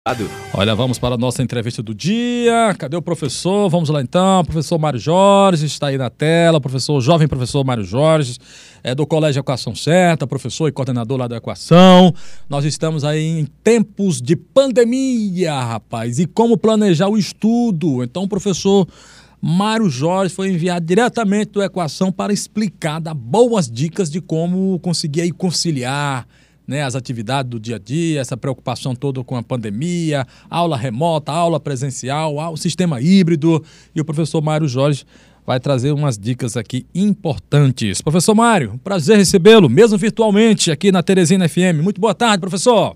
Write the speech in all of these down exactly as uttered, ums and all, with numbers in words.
Olha, vamos para a nossa entrevista do dia. Cadê o professor? Vamos lá então. Professor Mário Jorge está aí na tela. Professor, jovem professor Mário Jorge, é do Colégio Equação Certa, professor e coordenador lá da Equação. Nós estamos aí em tempos de pandemia, rapaz. E como planejar o estudo? Então, o professor Mário Jorge foi enviado diretamente do Equação para explicar, dar boas dicas de como conseguir aí conciliar, né, as atividades do dia a dia, essa preocupação toda com a pandemia, aula remota, aula presencial, o sistema híbrido. E o professor Mário Jorge vai trazer umas dicas aqui importantes. Professor Mário, prazer recebê-lo, mesmo virtualmente, aqui na Teresina F M. Muito boa tarde, professor.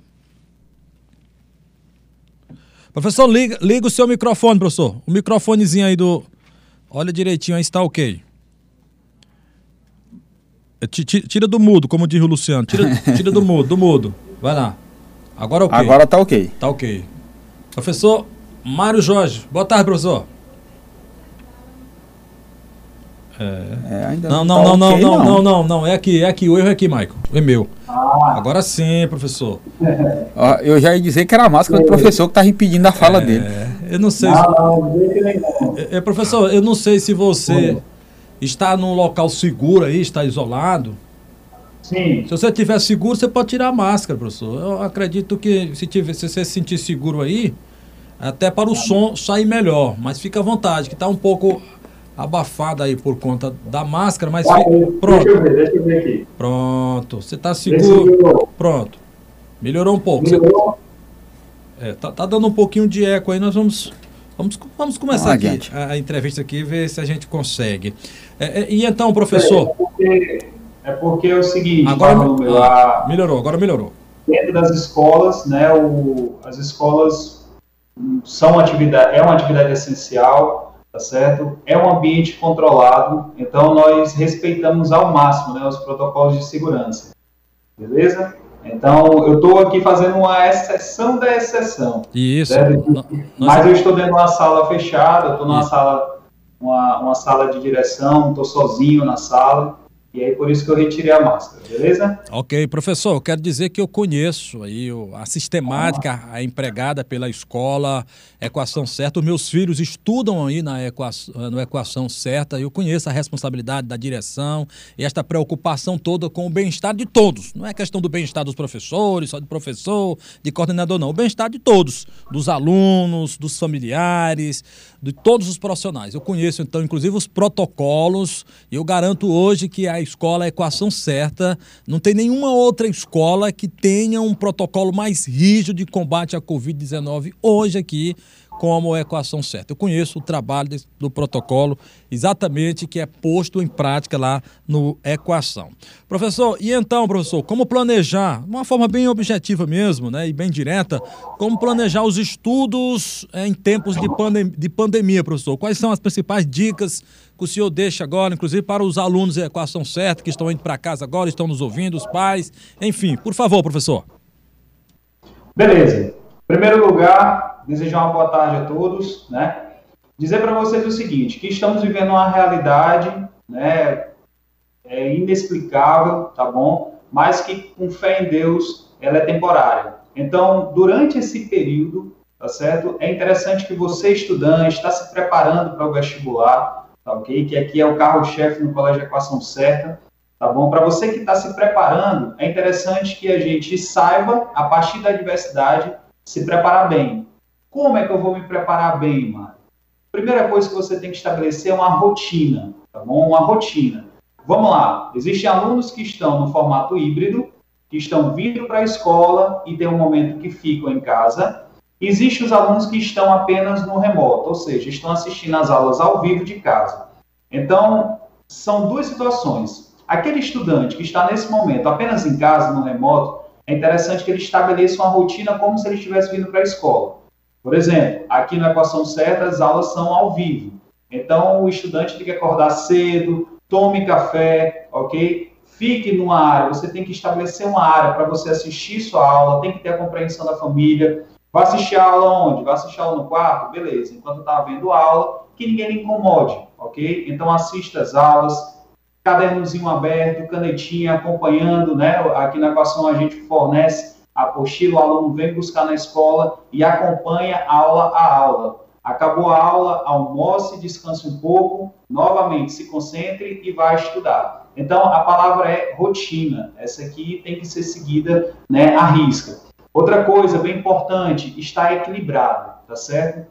Professor, liga, liga o seu microfone, professor. O microfonezinho aí do... Olha direitinho aí, está ok. Tira do mudo, como diz o Luciano. Tira, tira do mudo, do mudo. Vai lá. Agora ok. Agora tá ok. Tá ok. Professor Mário Jorge. Boa tarde, professor. É. É, ainda não, não, não, tá não, okay, não, não, não, não, não. É aqui, é aqui. O erro é aqui, Michael. É meu. Ah. Agora sim, professor. Eu já ia dizer que era a máscara do professor que estava impedindo a fala é, dele. Eu não sei. Não, se... não. É, professor, eu não sei se você... está num local seguro aí, está isolado? Sim. Se você estiver seguro, você pode tirar a máscara, professor. Eu acredito que se, tiver, se você se sentir seguro aí, até para o som sair melhor. Mas fica à vontade, que está um pouco abafado aí por conta da máscara, mas... Ah, fica... Pronto. Deixa eu ver, deixa eu ver aqui. Pronto. Você está seguro? Pronto. Melhorou um pouco. Melhorou? Você... É, tá, tá dando um pouquinho de eco aí, nós vamos... Vamos, vamos começar ah, aqui a, a entrevista aqui e ver se a gente consegue. É, é, e então, professor... É porque é, porque é o seguinte... Agora meu, ah, melhorou, agora melhorou. Dentro das escolas, né, o, as escolas são atividade, é uma atividade essencial, tá certo? É um ambiente controlado, então nós respeitamos ao máximo, né, os protocolos de segurança. Beleza? Então, eu estou aqui fazendo uma exceção da exceção. Isso. Nós... Mas eu estou dentro de uma sala fechada, estou numa sala, uma, uma sala de direção, estou sozinho na sala. E aí, por isso que eu retirei a máscara, beleza? Ok, professor, eu quero dizer que eu conheço aí a sistemática, a empregada pela escola Equação Certa. Os meus filhos estudam aí na equação, no Equação Certa. Eu conheço a responsabilidade da direção e esta preocupação toda com o bem-estar de todos. Não é questão do bem-estar dos professores, só do professor, de coordenador, não. O bem-estar de todos, dos alunos, dos familiares, de todos os profissionais. Eu conheço, então, inclusive os protocolos e eu garanto hoje que a escola Equação Certa, não tem nenhuma outra escola que tenha um protocolo mais rígido de combate à covid dezenove hoje aqui, como a Equação Certa. Eu conheço o trabalho desse, do protocolo exatamente que é posto em prática lá no Equação. Professor, e então, professor, como planejar, de uma forma bem objetiva mesmo, né, e bem direta, como planejar os estudos em tempos de, pandem de pandemia, professor? Quais são as principais dicas que o senhor deixa agora, inclusive para os alunos da Equação Certa, que estão indo para casa agora, estão nos ouvindo, os pais, enfim, por favor, professor. Beleza. Em primeiro lugar, desejar uma boa tarde a todos, né? Dizer para vocês o seguinte, que estamos vivendo uma realidade, né, é inexplicável, tá bom? Mas que com fé em Deus, ela é temporária. Então, durante esse período, tá certo? É interessante que você, estudante, está se preparando para o vestibular, tá ok? Que aqui é o carro-chefe no Colégio Equação Certa, tá bom? Para você que está se preparando, é interessante que a gente saiba, a partir da adversidade, se preparar bem. Como é que eu vou me preparar bem, mano? Primeira coisa que você tem que estabelecer é uma rotina, tá bom? Uma rotina. Vamos lá. Existem alunos que estão no formato híbrido, que estão vindo para a escola e tem um momento que ficam em casa. Existem os alunos que estão apenas no remoto, ou seja, estão assistindo às aulas ao vivo de casa. Então, são duas situações. Aquele estudante que está nesse momento apenas em casa, no remoto, é interessante que ele estabeleça uma rotina como se ele estivesse vindo para a escola. Por exemplo, aqui na Equação Certa, as aulas são ao vivo. Então, o estudante tem que acordar cedo, tome café, ok? Fique numa área, você tem que estabelecer uma área para você assistir sua aula, tem que ter a compreensão da família. Vai assistir a aula onde? Vai assistir a aula no quarto? Beleza. Enquanto está vendo a aula, que ninguém lhe incomode, ok? Então, assista as aulas, cadernozinho aberto, canetinha, acompanhando, né? Aqui na Equação a gente fornece a apostila, o aluno vem buscar na escola e acompanha aula a aula. Acabou a aula, almoce, descanse um pouco, novamente se concentre e vai estudar. Então, a palavra é rotina. Essa aqui tem que ser seguida, né, à risca. Outra coisa bem importante, estar equilibrado, tá certo?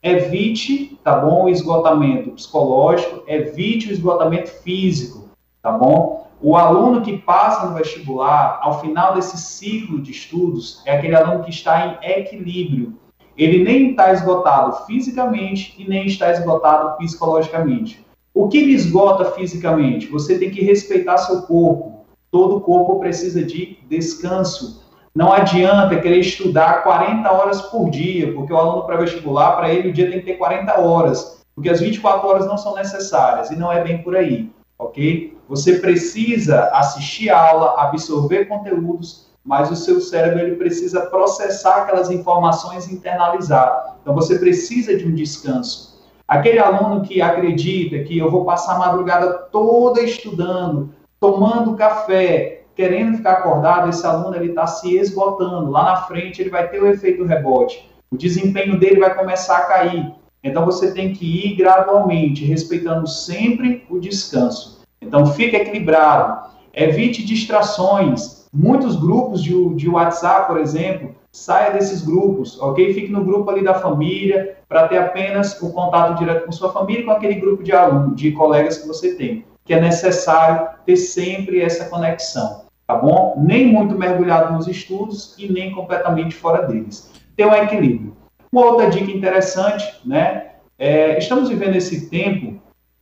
Evite, tá bom, o esgotamento psicológico, evite o esgotamento físico, tá bom? O aluno que passa no vestibular, ao final desse ciclo de estudos, é aquele aluno que está em equilíbrio. Ele nem está esgotado fisicamente e nem está esgotado psicologicamente. O que lhe esgota fisicamente? Você tem que respeitar seu corpo. Todo corpo precisa de descanso. Não adianta querer estudar quarenta horas por dia, porque o aluno pré-vestibular, para ele, o dia tem que ter quarenta horas, porque as vinte e quatro horas não são necessárias, e não é bem por aí, ok? Você precisa assistir a aula, absorver conteúdos, mas o seu cérebro ele precisa processar aquelas informações e internalizar. Então, você precisa de um descanso. Aquele aluno que acredita que eu vou passar a madrugada toda estudando, tomando café, querendo ficar acordado, esse aluno está se esgotando. Lá na frente, ele vai ter o efeito rebote. O desempenho dele vai começar a cair. Então, você tem que ir gradualmente, respeitando sempre o descanso. Então, fique equilibrado. Evite distrações. Muitos grupos de, de WhatsApp, por exemplo, saia desses grupos, ok? Fique no grupo ali da família, para ter apenas o contato direto com sua família e com aquele grupo de alunos, de colegas que você tem, que é necessário ter sempre essa conexão, tá bom? Nem muito mergulhado nos estudos e nem completamente fora deles. Ter um equilíbrio. Uma outra dica interessante, né? É, estamos vivendo esse tempo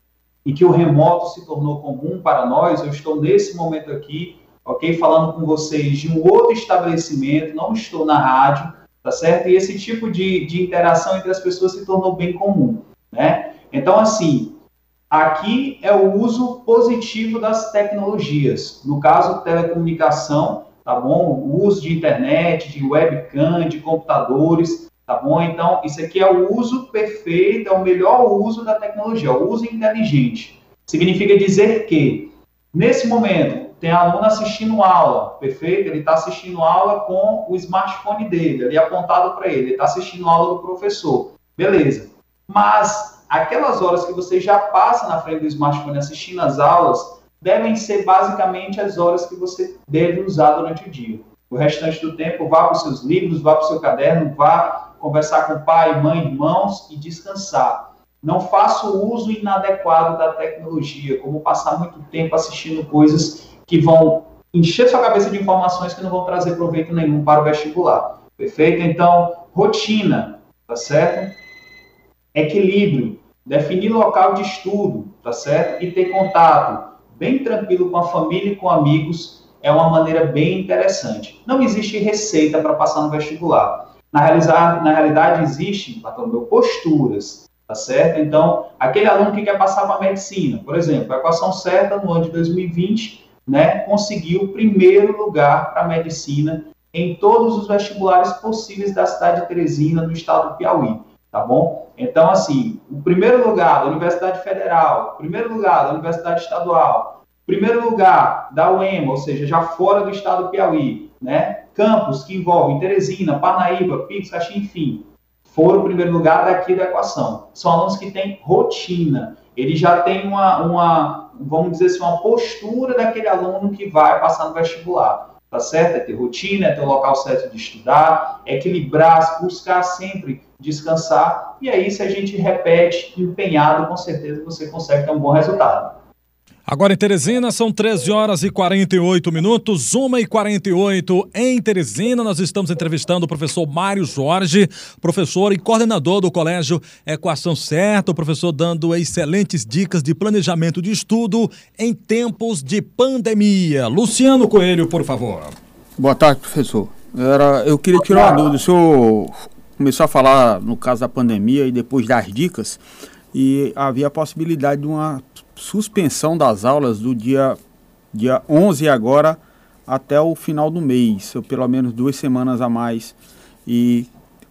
em que o remoto se tornou comum para nós. Eu estou nesse momento aqui, ok? Falando com vocês de um outro estabelecimento, não estou na rádio, tá certo? E esse tipo de, de interação entre as pessoas se tornou bem comum, né? Então, assim, aqui é o uso positivo das tecnologias. No caso, telecomunicação, tá bom? O uso de internet, de webcam, de computadores, tá bom? Então, isso aqui é o uso perfeito, é o melhor uso da tecnologia, o uso inteligente. Significa dizer que, nesse momento, tem aluno assistindo aula, perfeito? Ele está assistindo aula com o smartphone dele, ali apontado para ele, ele está assistindo aula do professor, beleza. Mas aquelas horas que você já passa na frente do smartphone assistindo as aulas, devem ser basicamente as horas que você deve usar durante o dia. O restante do tempo, vá para os seus livros, vá para o seu caderno, vá conversar com pai, mãe, irmãos e descansar. Não faça o uso inadequado da tecnologia, como passar muito tempo assistindo coisas que vão encher sua cabeça de informações que não vão trazer proveito nenhum para o vestibular. Perfeito? Então, rotina, tá certo? Equilíbrio, definir local de estudo, tá certo? E ter contato bem tranquilo com a família e com amigos é uma maneira bem interessante. Não existe receita para passar no vestibular. Na, realizar, na realidade, existe, Bartolomeu, posturas, tá certo? Então, aquele aluno que quer passar para a medicina, por exemplo, a equação certa no ano de dois mil e vinte, né, conseguiu o primeiro lugar para a medicina em todos os vestibulares possíveis da cidade de Teresina, no estado do Piauí, tá bom? Então, assim, o primeiro lugar da Universidade Federal, o primeiro lugar da Universidade Estadual, o primeiro lugar da U E M A, ou seja, já fora do estado do Piauí, né, campos que envolvem Teresina, Parnaíba, Pix, Caxim, enfim, foram o primeiro lugar daqui da equação. São alunos que têm rotina, ele já tem uma, uma, vamos dizer assim, uma postura daquele aluno que vai passar no vestibular, tá certo? É ter rotina, é ter o local certo de estudar, é equilibrar, buscar sempre descansar, e aí se a gente repete empenhado, com certeza você consegue ter um bom resultado. Agora em Teresina são treze horas e quarenta e oito minutos, uma e quarenta e oito em Teresina. Nós estamos entrevistando o professor Mário Jorge, professor e coordenador do Colégio Equação Certa, o professor dando excelentes dicas de planejamento de estudo em tempos de pandemia. Luciano Coelho, por favor. Boa tarde, professor. Era, eu queria tirar uma dúvida. O senhor começou a falar no caso da pandemia e depois das dicas, e havia a possibilidade de uma suspensão das aulas do dia, dia onze agora até o final do mês, ou pelo menos duas semanas a mais, e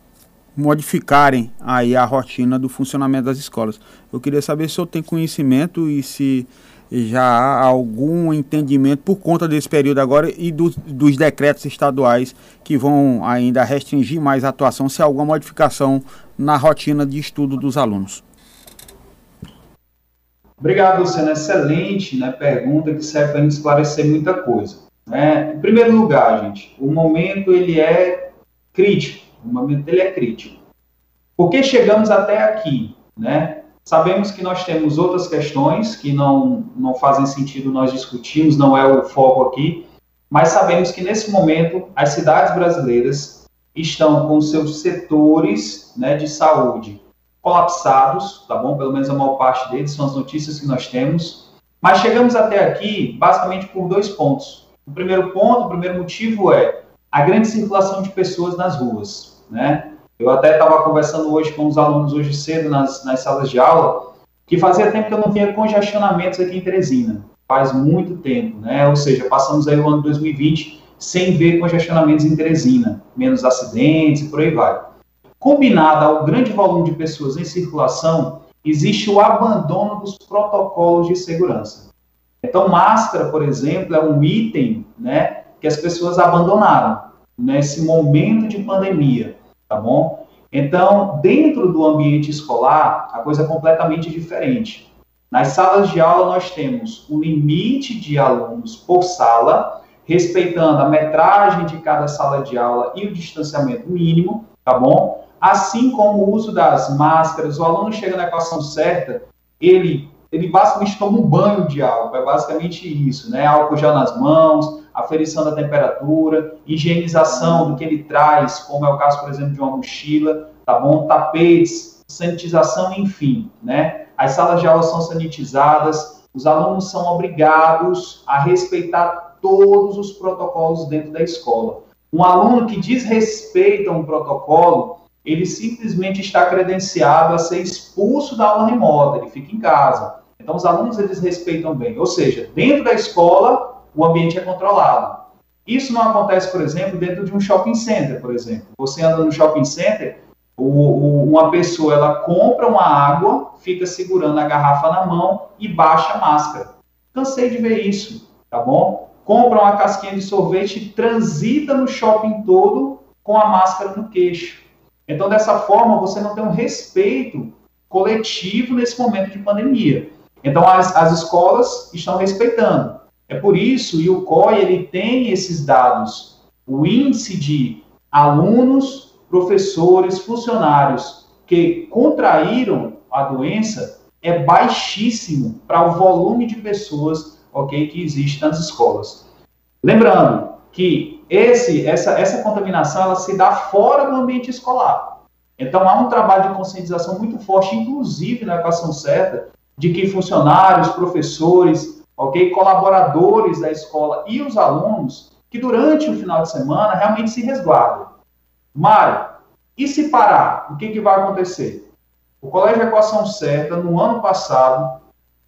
modificarem aí a rotina do funcionamento das escolas. Eu queria saber se o senhor tem conhecimento e se já há algum entendimento por conta desse período agora e do, dos decretos estaduais que vão ainda restringir mais a atuação, se há alguma modificação na rotina de estudo dos alunos? Obrigado, Luciano. Excelente, né, pergunta que serve para a gente esclarecer muita coisa. Né? Em primeiro lugar, gente, o momento ele é crítico. O momento ele é crítico. Por que chegamos até aqui? Né? Sabemos que nós temos outras questões que não, não fazem sentido nós discutirmos, não é o foco aqui, mas sabemos que nesse momento as cidades brasileiras estão com seus setores, né, de saúde colapsados, tá bom? Pelo menos a maior parte deles, são as notícias que nós temos. Mas chegamos até aqui basicamente por dois pontos. O primeiro ponto, o primeiro motivo é a grande circulação de pessoas nas ruas, né? Eu até estava conversando hoje com os alunos hoje cedo nas, nas salas de aula, que fazia tempo que eu não via congestionamentos aqui em Teresina. Faz muito tempo, né? Ou seja, passamos aí o ano dois mil e vinte sem ver congestionamentos em Teresina, menos acidentes e por aí vai. Combinado ao grande volume de pessoas em circulação, existe o abandono dos protocolos de segurança. Então, máscara, por exemplo, é um item, né, que as pessoas abandonaram nesse momento de pandemia. Tá bom? Então, dentro do ambiente escolar, a coisa é completamente diferente. Nas salas de aula, nós temos um limite de alunos por sala, respeitando a metragem de cada sala de aula e o distanciamento mínimo, tá bom? Assim como o uso das máscaras, o aluno chega na equação certa, ele, ele basicamente toma um banho de álcool, é basicamente isso, né? Álcool já nas mãos, aferição da temperatura, higienização do que ele traz, como é o caso, por exemplo, de uma mochila, tá bom? Tapetes, sanitização, enfim, né? As salas de aula são sanitizadas, os alunos são obrigados a respeitar todos os protocolos dentro da escola. Um aluno que desrespeita um protocolo, ele simplesmente está credenciado a ser expulso da aula remota, ele fica em casa. Então, os alunos, eles respeitam bem. Ou seja, dentro da escola, o ambiente é controlado. Isso não acontece, por exemplo, dentro de um shopping center, por exemplo. Você anda no shopping center, o, o, uma pessoa, ela compra uma água, fica segurando a garrafa na mão e baixa a máscara. Cansei de ver isso, tá bom? Compra uma casquinha de sorvete e transita no shopping todo com a máscara no queixo. Então, dessa forma, você não tem um respeito coletivo nesse momento de pandemia. Então, as, as escolas estão respeitando. É por isso, e o C O I, ele tem esses dados, o índice de alunos, professores, funcionários que contraíram a doença é baixíssimo para o volume de pessoas, ok, que existe nas escolas. Lembrando que esse, essa, essa contaminação ela se dá fora do ambiente escolar. Então, há um trabalho de conscientização muito forte, inclusive na equação certa, de que funcionários, professores, ok, colaboradores da escola e os alunos, que durante o final de semana realmente se resguardam. Mário, e se parar, o que, que vai acontecer? O Colégio Equação Certa, no ano passado,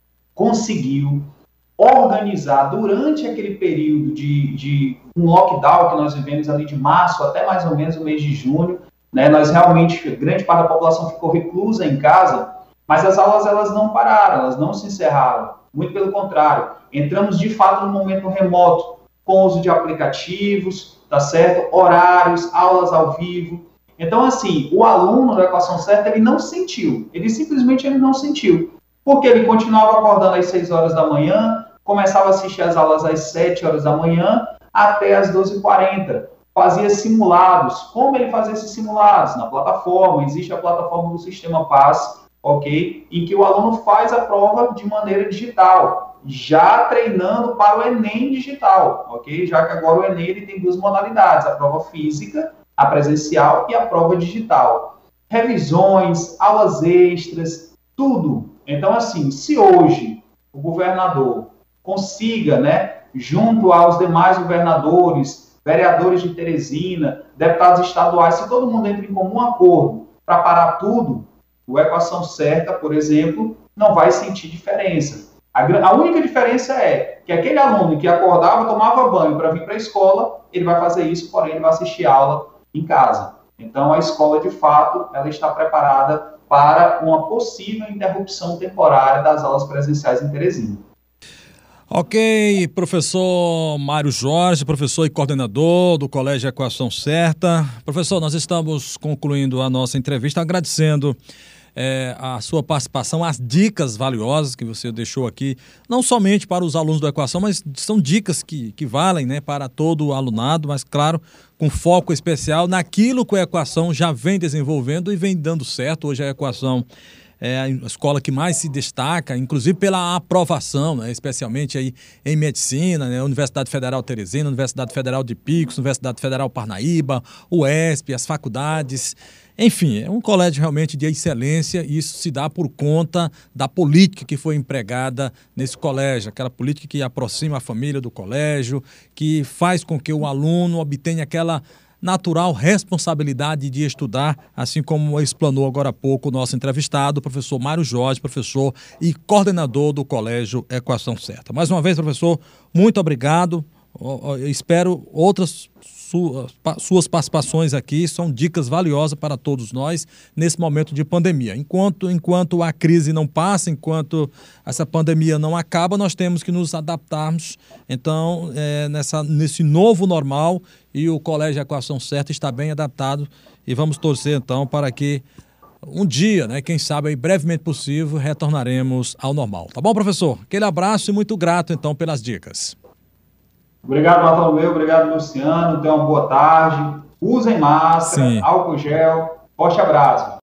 conseguiu organizar durante aquele período de, de um lockdown que nós vivemos ali de março até mais ou menos o mês de junho, né, nós realmente, grande parte da população ficou reclusa em casa, mas as aulas elas não pararam, elas não se encerraram, muito pelo contrário, entramos de fato no momento remoto, com uso de aplicativos, tá certo? Horários, aulas ao vivo. Então, assim, o aluno da Equação Certa, ele não sentiu, ele simplesmente ele não sentiu, porque ele continuava acordando às seis horas da manhã, começava a assistir as aulas às sete horas da manhã, até às doze e quarenta, fazia simulados. Como ele fazia esses simulados? Na plataforma, existe a plataforma do Sistema Paz, ok? Em que o aluno faz a prova de maneira digital, já treinando para o Enem digital, ok? Já que agora o Enem ele tem duas modalidades, a prova física, a presencial e a prova digital. Revisões, aulas extras, tudo. Então, assim, se hoje o governador consiga, né, junto aos demais governadores, vereadores de Teresina, deputados estaduais, se todo mundo entra em comum acordo para parar tudo, o Equação Certa, por exemplo, não vai sentir diferença. A, a única diferença é que aquele aluno que acordava, tomava banho para vir para a escola, ele vai fazer isso, porém ele vai assistir aula em casa. Então, a escola, de fato, ela está preparada para uma possível interrupção temporária das aulas presenciais em Teresina. Ok, professor Mário Jorge, professor e coordenador do Colégio Equação Certa. Professor, nós estamos concluindo a nossa entrevista agradecendo é, a sua participação, as dicas valiosas que você deixou aqui, não somente para os alunos do Equação, mas são dicas que, que valem, né, para todo o alunado, mas claro, com foco especial naquilo que a Equação já vem desenvolvendo e vem dando certo. Hoje a Equação é a escola que mais se destaca, inclusive pela aprovação, né, especialmente aí em medicina, né, Universidade Federal Teresina, Universidade Federal de Picos, Universidade Federal Parnaíba, U E S P, as faculdades. Enfim, é um colégio realmente de excelência e isso se dá por conta da política que foi empregada nesse colégio, aquela política que aproxima a família do colégio, que faz com que o aluno obtenha aquela natural responsabilidade de estudar, assim como explanou agora há pouco o nosso entrevistado, o professor Mário Jorge, professor e coordenador do Colégio Equação Certa. Mais uma vez, professor, muito obrigado. Eu espero outras suas participações aqui, são dicas valiosas para todos nós nesse momento de pandemia. Enquanto, enquanto a crise não passa, enquanto essa pandemia não acaba, nós temos que nos adaptarmos, então, é, nessa, nesse novo normal, e o Colégio Equação Certa está bem adaptado e vamos torcer, então, para que um dia, né, quem sabe, aí, brevemente possível, retornaremos ao normal. Tá bom, professor? Aquele abraço e muito grato, então, pelas dicas. Obrigado, Bartolomeu. Obrigado, Luciano. Tenham uma boa tarde. Usem máscara, Sim. álcool gel. Forte abraço.